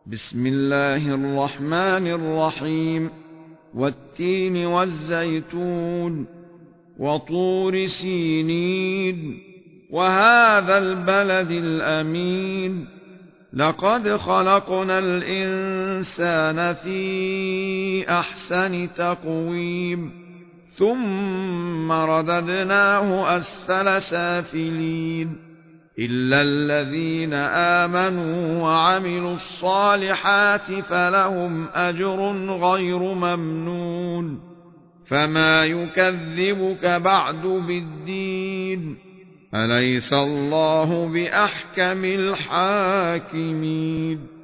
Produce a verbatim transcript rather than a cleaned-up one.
بسم الله الرحمن الرحيم والتين والزيتون وطور سينين وهذا البلد الأمين لقد خلقنا الإنسان في أحسن تقويم ثم رددناه أسفل سافلين إلا الذين آمنوا وعملوا الصالحات فلهم أجر غير ممنون فما يكذبك بعد بالدين أليس الله بأحكم الحاكمين